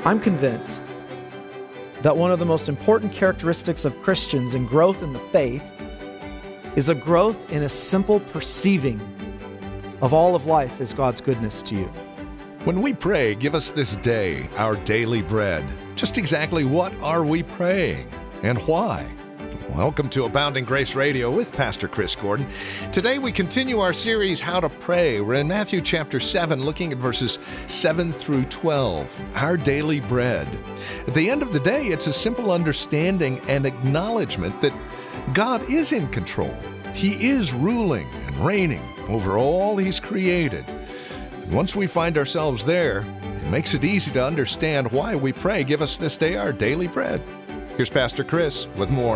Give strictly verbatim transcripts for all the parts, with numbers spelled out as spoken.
I'm convinced that one of the most important characteristics of Christians in growth in the faith is a growth in a simple perceiving of all of life as God's goodness to you. When we pray, give us this day our daily bread. Just exactly what are we praying and why? Welcome to Abounding Grace Radio with Pastor Chris Gordon. Today we continue our series, How to Pray. We're in Matthew chapter seven, looking at verses seven through twelve, our daily bread. At the end of the day, it's a simple understanding and acknowledgement that God is in control. He is ruling and reigning over all He's created. And once we find ourselves there, it makes it easy to understand why we pray, give us this day our daily bread. Here's Pastor Chris with more.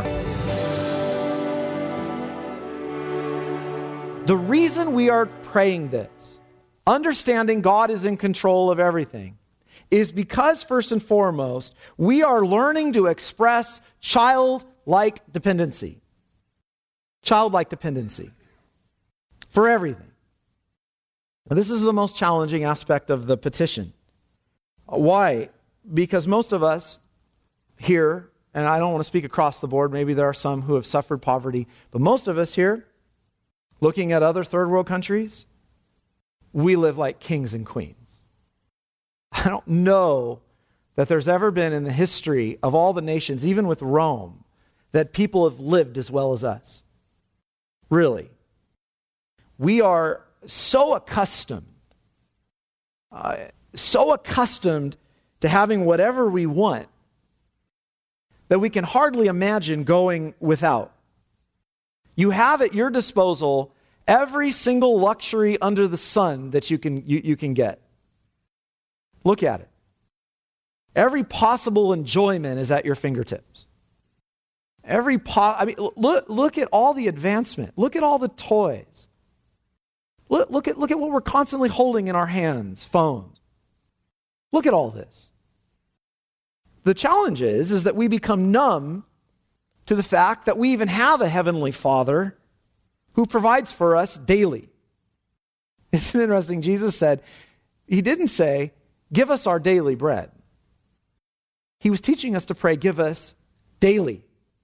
The reason we are praying this, understanding God is in control of everything, is because, first and foremost, we are learning to express childlike dependency. Childlike dependency for everything. Now, this is the most challenging aspect of the petition. Why? Because most of us here, and I don't want to speak across the board, maybe there are some who have suffered poverty, but most of us here, looking at other third world countries, we live like kings and queens. I don't know that there's ever been in the history of all the nations, even with Rome, that people have lived as well as us. Really. We are so accustomed, uh, so accustomed to having whatever we want that we can hardly imagine going without. You have at your disposal every single luxury under the sun that you can you, you can get. Look at it. Every possible enjoyment is at your fingertips. Every po- I mean, look look at all the advancement. Look at all the toys. Look look at look at what we're constantly holding in our hands, phones. Look at all this. The challenge is, is that we become numb to the fact that we even have a heavenly Father who provides for us daily. Isn't it interesting? Jesus said, He didn't say, give us our daily bread. He was teaching us to pray, give us daily.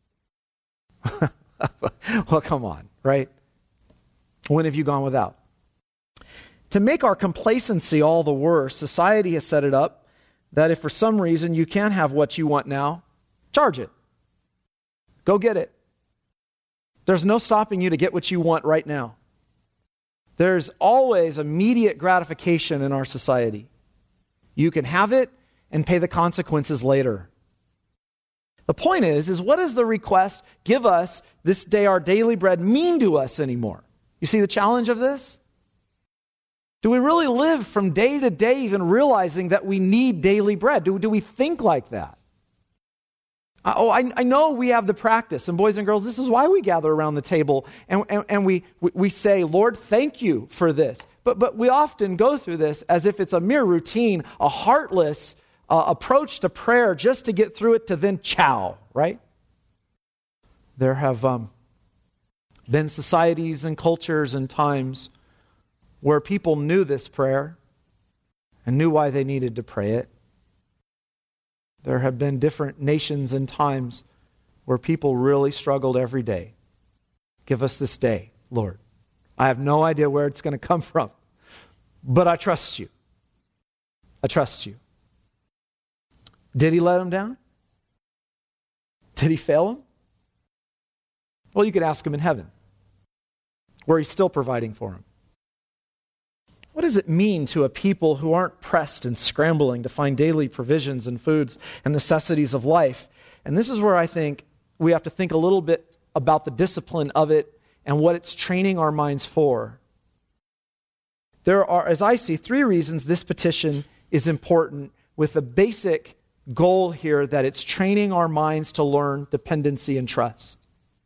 Well, come on, right? When have you gone without? To make our complacency all the worse, society has set it up that if for some reason you can't have what you want now, charge it. Go get it. There's no stopping you to get what you want right now. There's always immediate gratification in our society. You can have it and pay the consequences later. The point is, is what does the request, give us this day our daily bread, mean to us anymore? You see the challenge of this? Do we really live from day to day even realizing that we need daily bread? Do, do we think like that? Oh, I, I know we have the practice, and boys and girls, this is why we gather around the table and, and, and we, we say, Lord, thank you for this. But, but we often go through this as if it's a mere routine, a heartless uh, approach to prayer just to get through it to then chow, right? There have um, been societies and cultures and times where people knew this prayer and knew why they needed to pray it. There have been different nations and times where people really struggled every day. Give us this day, Lord. I have no idea where it's going to come from, but I trust you. I trust you. Did He let them down? Did He fail them? Well, you could ask Him in heaven, where He's still providing for them. What does it mean to a people who aren't pressed and scrambling to find daily provisions and foods and necessities of life? And this is where I think we have to think a little bit about the discipline of it and what it's training our minds for. There are, as I see, three reasons this petition is important, with the basic goal here that it's training our minds to learn dependency and trust.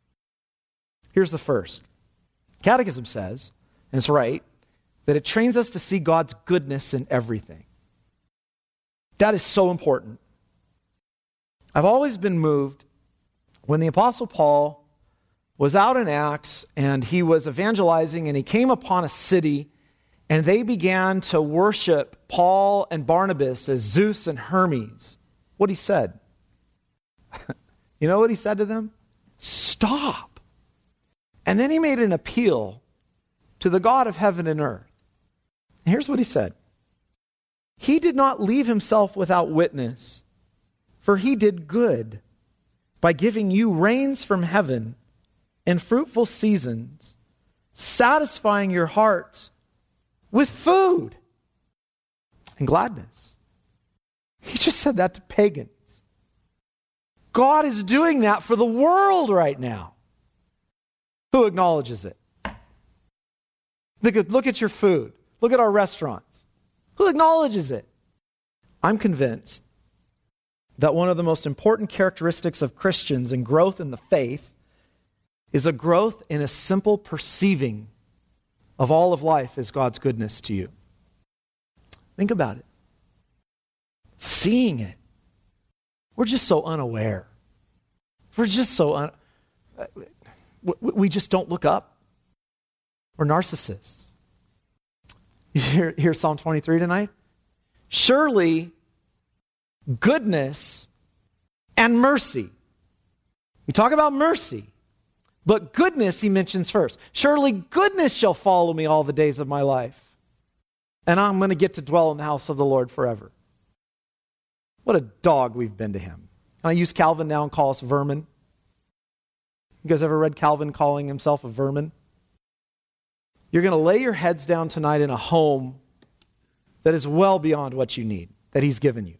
Here's the first. Catechism says, and it's right, that it trains us to see God's goodness in everything. That is so important. I've always been moved when the Apostle Paul was out in Acts and he was evangelizing and he came upon a city and they began to worship Paul and Barnabas as Zeus and Hermes, what he said? You know what he said to them? Stop. And then he made an appeal to the God of heaven and earth. And here's what he said. He did not leave himself without witness, for he did good by giving you rains from heaven and fruitful seasons, satisfying your hearts with food and gladness. He just said that to pagans. God is doing that for the world right now. Who acknowledges it? Look at, look at your food. Look at our restaurants. Who acknowledges it? I'm convinced that one of the most important characteristics of Christians and growth in the faith is a growth in a simple perceiving of all of life as God's goodness to you. Think about it. Seeing it. We're just so unaware. We're just so un- we just don't look up. We're narcissists. You hear, hear Psalm twenty-three tonight? Surely goodness and mercy. We talk about mercy, but goodness he mentions first. Surely goodness shall follow me all the days of my life, and I'm going to get to dwell in the house of the Lord forever. What a dog we've been to him. And I use Calvin now and call us vermin. You guys ever read Calvin calling himself a vermin? You're going to lay your heads down tonight in a home that is well beyond what you need, that he's given you.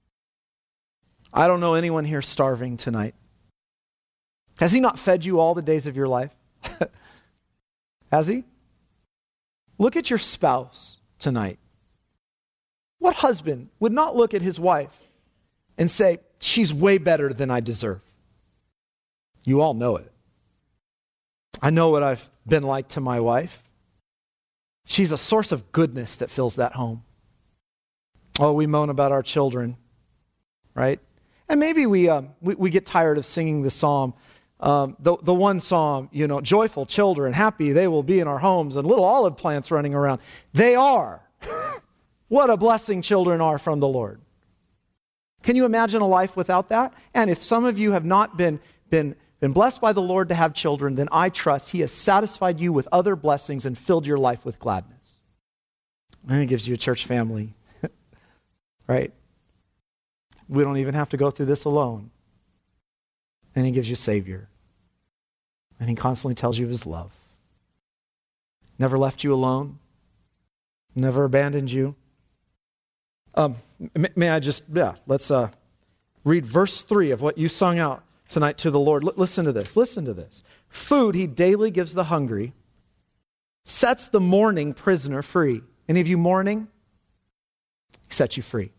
I don't know anyone here starving tonight. Has he not fed you all the days of your life? Has he? Look at your spouse tonight. What husband would not look at his wife and say, she's way better than I deserve? You all know it. I know what I've been like to my wife. She's a source of goodness that fills that home. Oh, we moan about our children, right? And maybe we um, we, we get tired of singing the psalm, um, the, the one psalm, you know, joyful children, happy they will be in our homes, and little olive plants running around. They are. What a blessing children are from the Lord. Can you imagine a life without that? And if some of you have not been, been, been blessed by the Lord to have children, then I trust he has satisfied you with other blessings and filled your life with gladness. And he gives you a church family, right? We don't even have to go through this alone. And he gives you a Savior. And he constantly tells you of his love. Never left you alone. Never abandoned you. Um, may, may I just, yeah, let's uh, read verse three of what you sung out tonight to the Lord. L- listen to this, listen to this. Food he daily gives the hungry, sets the mourning prisoner free. Any of you mourning? He sets you free.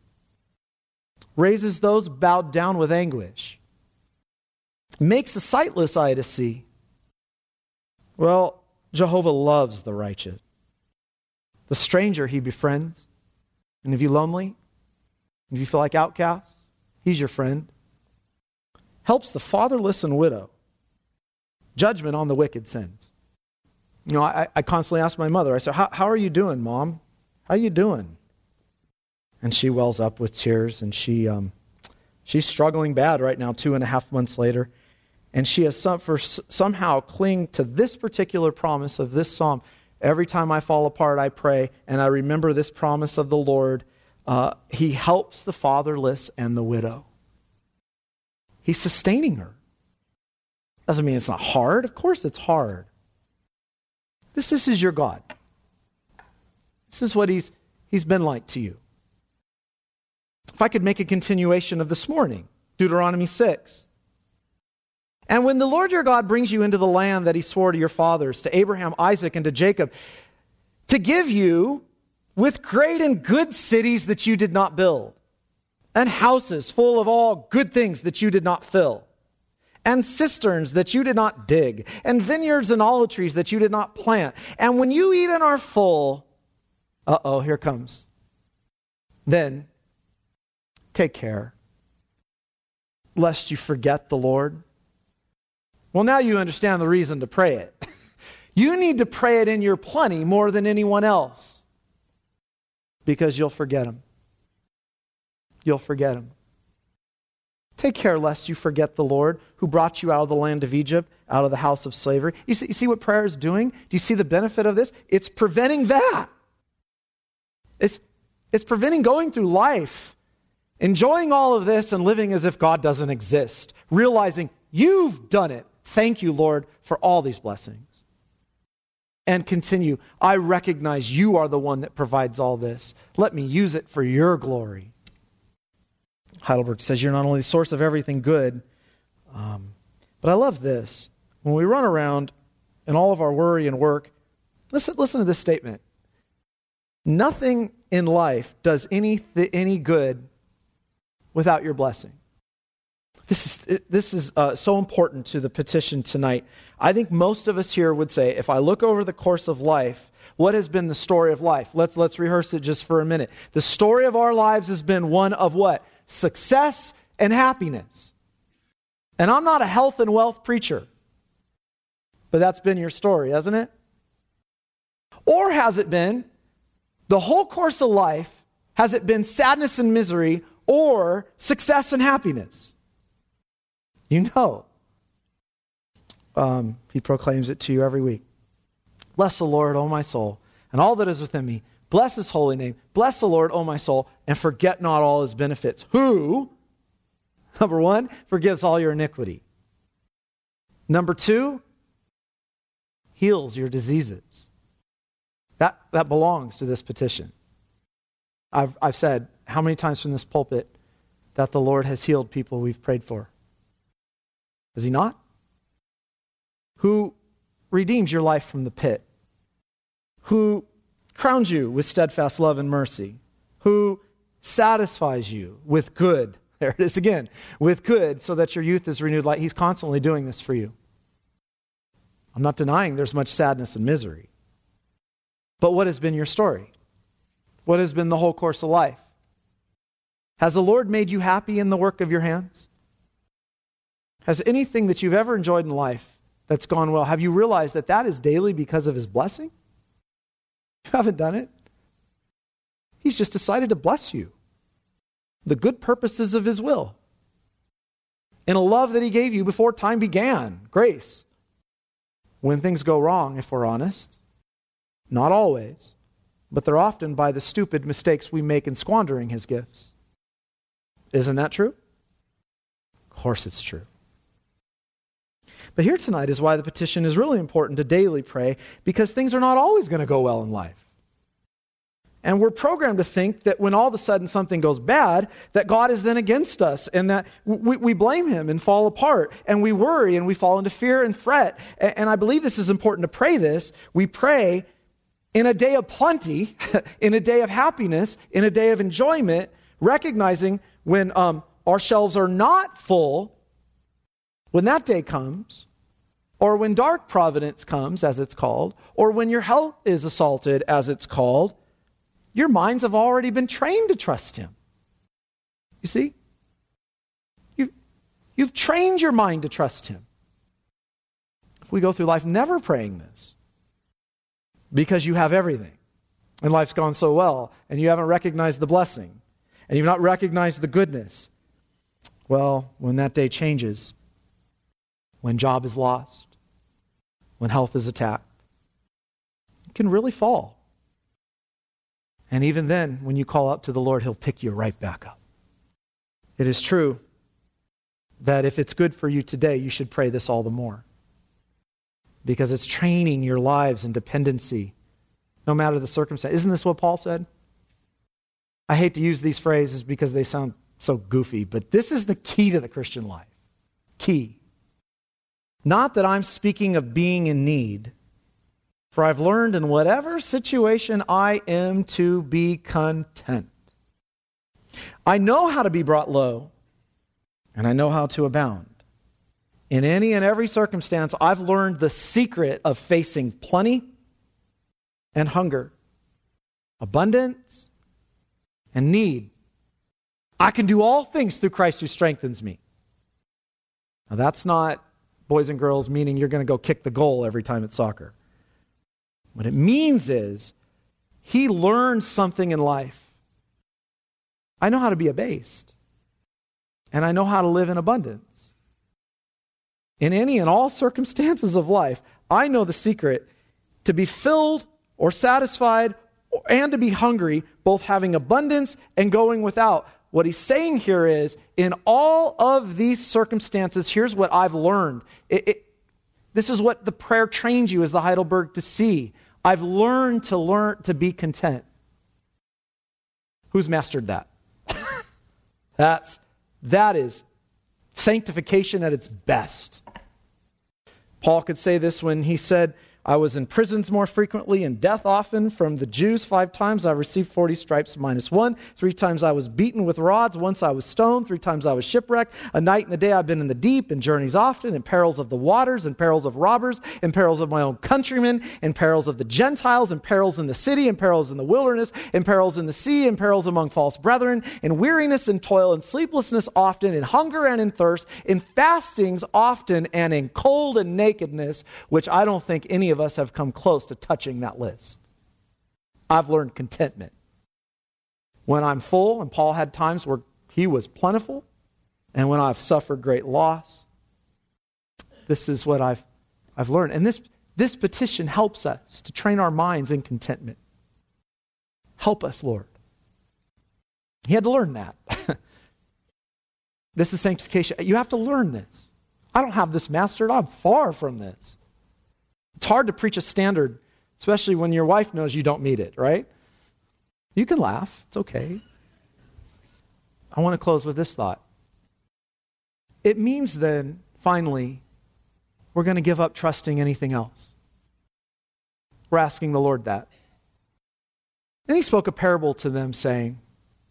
Raises those bowed down with anguish. Makes the sightless eye to see. Well, Jehovah loves the righteous. The stranger he befriends. And if you're lonely, if you feel like outcasts, he's your friend. Helps the fatherless and widow. Judgment on the wicked sins. You know, I, I constantly ask my mother, I say, how, how are you doing, Mom? How are you doing? And she wells up with tears, and she um, she's struggling bad right now, two and a half months later. And she has some, for somehow cling to this particular promise of this psalm. Every time I fall apart, I pray, and I remember this promise of the Lord. Uh, he helps the fatherless and the widow. He's sustaining her. Doesn't mean it's not hard. Of course it's hard. This, this is your God. This is what he's, he's been like to you. If I could make a continuation of this morning, Deuteronomy six. And when the Lord your God brings you into the land that he swore to your fathers, to Abraham, Isaac, and to Jacob, to give you with great and good cities that you did not build, and houses full of all good things that you did not fill, and cisterns that you did not dig, and vineyards and olive trees that you did not plant. And when you eat and are full, uh-oh, here comes. Then take care, lest you forget the Lord. Well, now you understand the reason to pray it. You need to pray it in your plenty more than anyone else. because you'll forget him. You'll forget him. Take care lest you forget the Lord who brought you out of the land of Egypt, out of the house of slavery. You see, you see what prayer is doing? Do you see the benefit of this? It's preventing that. It's, it's preventing going through life, enjoying all of this and living as if God doesn't exist, realizing you've done it. Thank you, Lord, for all these blessings. And continue, I recognize you are the one that provides all this. Let me use it for your glory. Heidelberg says you're not only the source of everything good, um, but I love this. When we run around in all of our worry and work, listen, listen to this statement. Nothing in life does any, any good without your blessing. This is, this is uh, so important to the petition tonight. I think most of us here would say, if I look over the course of life, what has been the story of life? Let's, let's rehearse it just for a minute. The story of our lives has been one of what? Success and happiness. And I'm not a health and wealth preacher, but that's been your story, hasn't it? Or has it been the whole course of life, has it been sadness and misery or success and happiness? You know. Um, he proclaims it to you every week. Bless the Lord, O my soul, and all that is within me. Bless his holy name. Bless the Lord, O my soul, and forget not all his benefits. Who, number one, forgives all your iniquity. Number two, heals your diseases. That, that belongs to this petition. I've, I've said how many times from this pulpit that the Lord has healed people we've prayed for. Has he not? Who redeems your life from the pit? Who crowns you with steadfast love and mercy? Who satisfies you with good? There it is again. With good, so that your youth is renewed like he's constantly doing this for you. I'm not denying there's much sadness and misery. But what has been your story? What has been the whole course of life? Has the Lord made you happy in the work of your hands? Has anything that you've ever enjoyed in life that's gone well, have you realized that that is daily because of his blessing? You haven't done it. He's just decided to bless you. The good purposes of his will. In a love that he gave you before time began. Grace. When things go wrong, if we're honest, not always, but they're often by the stupid mistakes we make in squandering his gifts. Isn't that true? Of course it's true. But here tonight is why the petition is really important to daily pray, because things are not always going to go well in life. And we're programmed to think that when all of a sudden something goes bad, that God is then against us and that we, we blame him and fall apart and we worry and we fall into fear and fret. And, and I believe this is important to pray this. We pray in a day of plenty, in a day of happiness, in a day of enjoyment, recognizing when um, our shelves are not full, when that day comes, or when dark providence comes, as it's called, or when your health is assaulted, as it's called, your minds have already been trained to trust him. You see? You, you've trained your mind to trust him. If we go through life never praying this, because you have everything, and life's gone so well, and you haven't recognized the blessing, and you've not recognized the goodness, well, when that day changes, when job is lost, when health is attacked, you can really fall. And even then, when you call out to the Lord, he'll pick you right back up. It is true that if it's good for you today, you should pray this all the more. Because it's training your lives in dependency, no matter the circumstance. Isn't this what Paul said? I hate to use these phrases because they sound so goofy, but this is the key to the Christian life. Key. Not that I'm speaking of being in need, for I've learned in whatever situation I am to be content. I know how to be brought low, and I know how to abound. In any and every circumstance, I've learned the secret of facing plenty and hunger, abundance and need. I can do all things through Christ who strengthens me. Now that's not, boys and girls, meaning you're going to go kick the goal every time it's soccer. What it means is, he learned something in life. I know how to be abased. And I know how to live in abundance. In any and all circumstances of life, I know the secret to be filled or satisfied and to be hungry, both having abundance and going without. What he's saying here is, in all of these circumstances, here's what I've learned. It, it, this is what the prayer trains you as the Heidelberg to see. I've learned to learn to be content. Who's mastered that? That's, that is sanctification at its best. Paul could say this when he said, I was in prisons more frequently, in death often. From the Jews, five times I received forty stripes minus one. Three times I was beaten with rods. Once I was stoned. Three times I was shipwrecked. A night and a day I've been in the deep, in journeys often, in perils of the waters, in perils of robbers, in perils of my own countrymen, in perils of the Gentiles, in perils in the city, in perils in the wilderness, in perils in the sea, in perils among false brethren, in weariness and toil, in sleeplessness often, in hunger and in thirst, in fastings often, and in cold and nakedness, which I don't think any of us have come close to touching that list. I've learned contentment. When I'm full, and Paul had times where he was plentiful, and when I've suffered great loss, this is what I've I've learned. And this, this petition helps us to train our minds in contentment. Help us, Lord. He had to learn that. This is sanctification. You have to learn this. I don't have this mastered. I'm far from this. It's hard to preach a standard, especially when your wife knows you don't meet it, right? You can laugh. It's okay. I want to close with this thought. It means then, finally, we're going to give up trusting anything else. We're asking the Lord that. Then he spoke a parable to them, saying,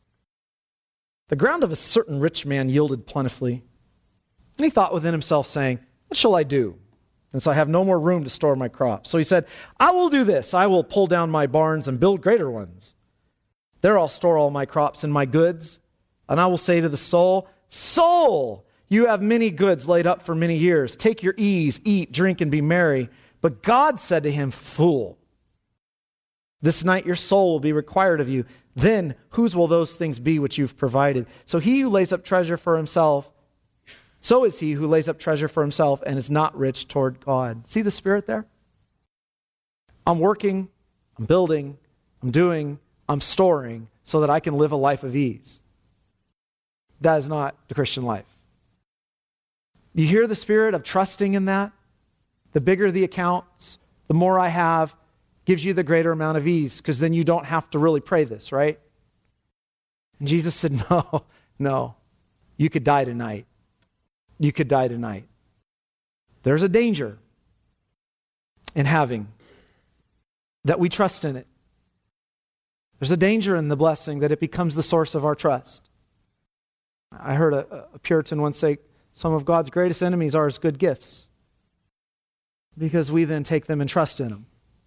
the ground of a certain rich man yielded plentifully. And he thought within himself, saying, what shall I do? And so I have no more room to store my crops. So he said, I will do this. I will pull down my barns and build greater ones. There I'll store all my crops and my goods. And I will say to the soul, soul, you have many goods laid up for many years. Take your ease, eat, drink, and be merry. But God said to him, fool, this night your soul will be required of you. Then whose will those things be which you've provided? So he who lays up treasure for himself, so is he who lays up treasure for himself and is not rich toward God. See the spirit there? I'm working, I'm building, I'm doing, I'm storing so that I can live a life of ease. That is not the Christian life. You hear the spirit of trusting in that? The bigger the accounts, the more I have, gives you the greater amount of ease, because then you don't have to really pray this, right? And Jesus said, no, no, you could die tonight. You could die tonight. There's a danger in having that we trust in it. There's a danger in the blessing that it becomes the source of our trust. I heard a, a Puritan once say, some of God's greatest enemies are his good gifts, because we then take them and trust in them.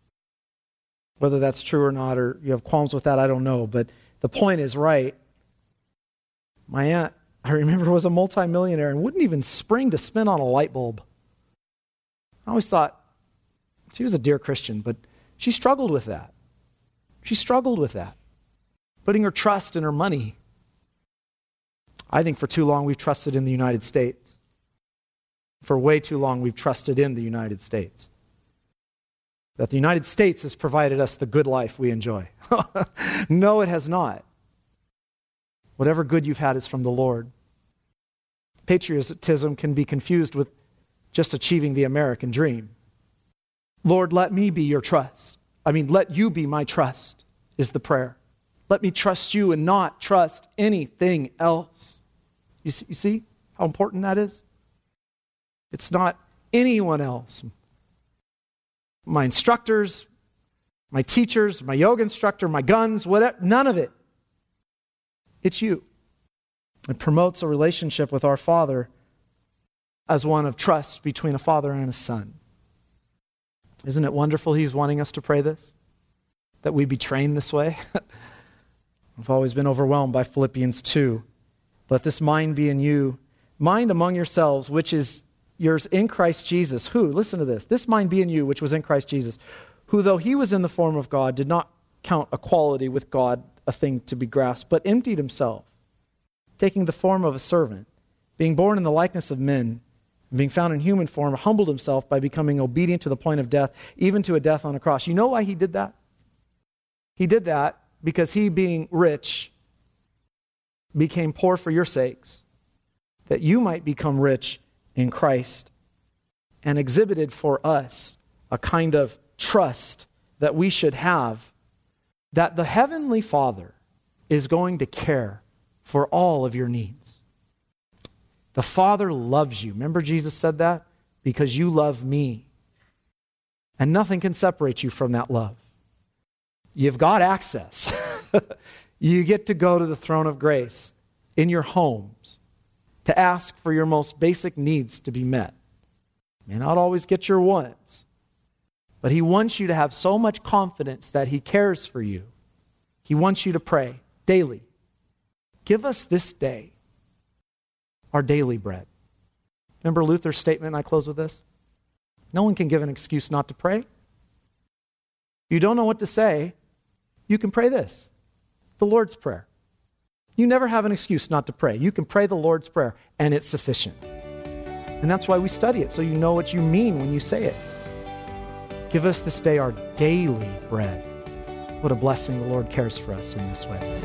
Whether that's true or not, or you have qualms with that, I don't know. But the point is right. My aunt, I remember, was a multimillionaire and wouldn't even spring to spend on a light bulb. I always thought she was a dear Christian, but she struggled with that. She struggled with that. Putting her trust in her money. I think for too long we've trusted in the United States. For way too long we've trusted in the United States. That the United States has provided us the good life we enjoy. No, it has not. Whatever good you've had is from the Lord. Patriotism can be confused with just achieving the American dream. Lord, let me be your trust. I mean, let you be my trust, is the prayer. Let me trust you and not trust anything else. You see, you see how important that is? It's not anyone else. My instructors, my teachers, my yoga instructor, my guns, whatever, none of it. It's you. It promotes a relationship with our Father as one of trust between a father and a son. Isn't it wonderful He's wanting us to pray this? That we be trained this way? I've always been overwhelmed by Philippians two. Let this mind be in you, mind among yourselves, which is yours in Christ Jesus. Who? Listen to this. This mind be in you, which was in Christ Jesus, who though he was in the form of God, did not count equality with God a thing to be grasped, but emptied himself, taking the form of a servant, being born in the likeness of men, and being found in human form, humbled himself by becoming obedient to the point of death, even to a death on a cross. You know why he did that? He did that because he, being rich, became poor for your sakes, that you might become rich in Christ, and exhibited for us a kind of trust that we should have, that the Heavenly Father is going to care for all of your needs. The Father loves you. Remember Jesus said that? Because you love me. And nothing can separate you from that love. You've got access. You get to go to the throne of grace in your homes to ask for your most basic needs to be met. You may not always get your wants, but he wants you to have so much confidence that he cares for you. He wants you to pray daily. Give us this day our daily bread. Remember Luther's statement? I close with this. No one can give an excuse not to pray. If you don't know what to say, you can pray this, the Lord's Prayer. You never have an excuse not to pray. You can pray the Lord's Prayer, and it's sufficient. And that's why we study it, so you know what you mean when you say it. Give us this day our daily bread. What a blessing the Lord cares for us in this way.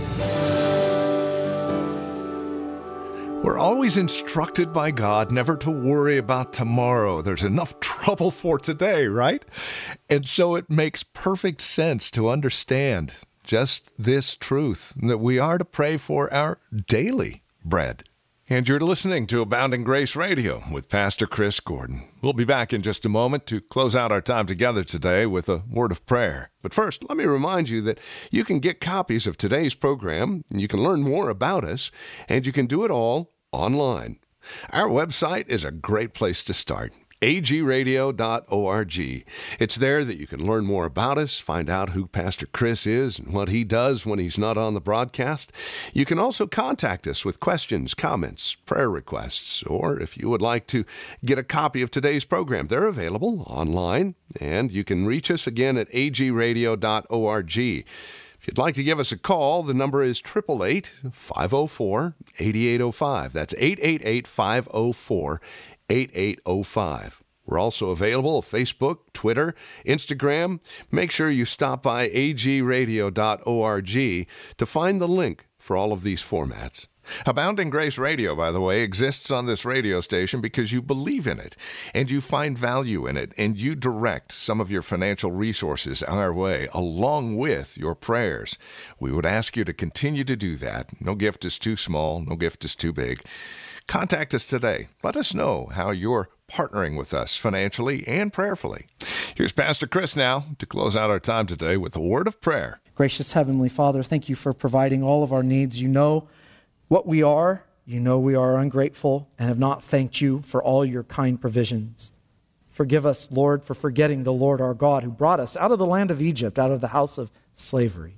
We're always instructed by God never to worry about tomorrow. There's enough trouble for today, right? And so it makes perfect sense to understand just this truth, that we are to pray for our daily bread. And you're listening to Abounding Grace Radio with Pastor Chris Gordon. We'll be back in just a moment to close out our time together today with a word of prayer. But first, let me remind you that you can get copies of today's program, and you can learn more about us, and you can do it all online. Our website is a great place to start. a g radio dot org. It's there that you can learn more about us, find out who Pastor Chris is and what he does when he's not on the broadcast. You can also contact us with questions, comments, prayer requests, or if you would like to get a copy of today's program, they're available online, and you can reach us again at a g radio dot org. If you'd like to give us a call, the number is eight eight eight, five oh four, eight eight oh five. That's eight eight eight, five oh four, eight eight oh five. We're also available on Facebook, Twitter, Instagram. Make sure you stop by a g radio dot org to find the link for all of these formats. Abounding Grace Radio, by the way, exists on this radio station because you believe in it, and you find value in it, and you direct some of your financial resources our way, along with your prayers. We would ask you to continue to do that. No gift is too small. No gift is too big. Contact us today. Let us know how you're partnering with us financially and prayerfully. Here's Pastor Chris now to close out our time today with a word of prayer. Gracious Heavenly Father, thank you for providing all of our needs. You know what we are. You know we are ungrateful and have not thanked you for all your kind provisions. Forgive us, Lord, for forgetting the Lord our God who brought us out of the land of Egypt, out of the house of slavery.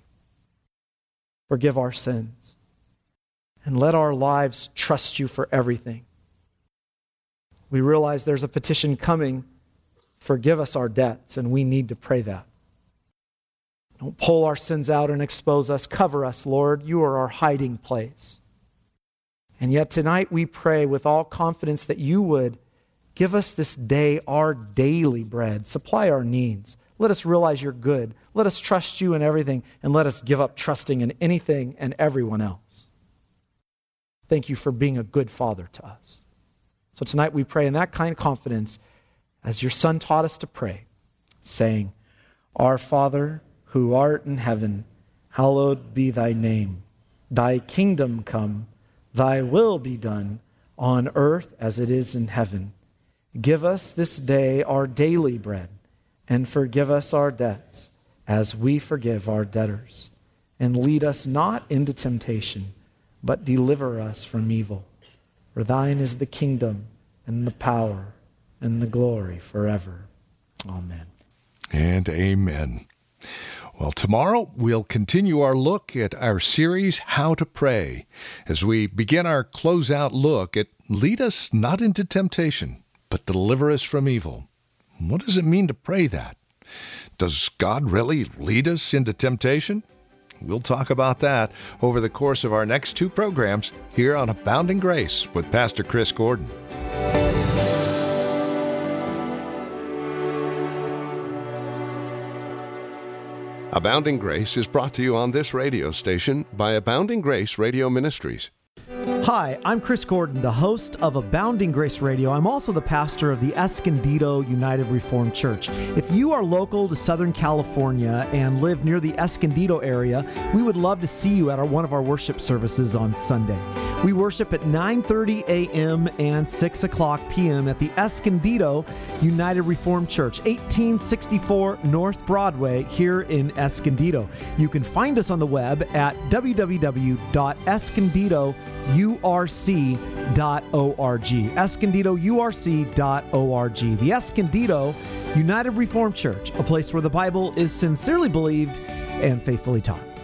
Forgive our sins. And let our lives trust you for everything. We realize there's a petition coming. Forgive us our debts, and we need to pray that. Don't pull our sins out and expose us. Cover us, Lord. You are our hiding place. And yet tonight we pray with all confidence that you would give us this day our daily bread. Supply our needs. Let us realize you're good. Let us trust you in everything, and let us give up trusting in anything and everyone else. Thank you for being a good Father to us. So tonight we pray in that kind of confidence as your Son taught us to pray, saying, Our Father, who art in heaven, hallowed be thy name. Thy kingdom come, thy will be done, on earth as it is in heaven. Give us this day our daily bread, and forgive us our debts, as we forgive our debtors. And lead us not into temptation, but deliver us from evil. For thine is the kingdom, and the power, and the glory forever. Amen. And amen. Well, tomorrow we'll continue our look at our series, How to Pray. As we begin our closeout look at Lead Us Not Into Temptation, but Deliver Us from Evil. What does it mean to pray that? Does God really lead us into temptation? We'll talk about that over the course of our next two programs here on Abounding Grace with Pastor Chris Gordon. Abounding Grace is brought to you on this radio station by Abounding Grace Radio Ministries. Hi, I'm Chris Gordon, the host of Abounding Grace Radio. I'm also the pastor of the Escondido United Reformed Church. If you are local to Southern California and live near the Escondido area, we would love to see you at our, one of our worship services on Sunday. We worship at nine thirty a.m. and six o'clock p.m. at the Escondido United Reformed Church, eighteen sixty-four North Broadway here in Escondido. You can find us on the web at w w w dot escondido u r c dot org. escondido u r c dot org. The Escondido United Reformed Church, a place where the Bible is sincerely believed and faithfully taught.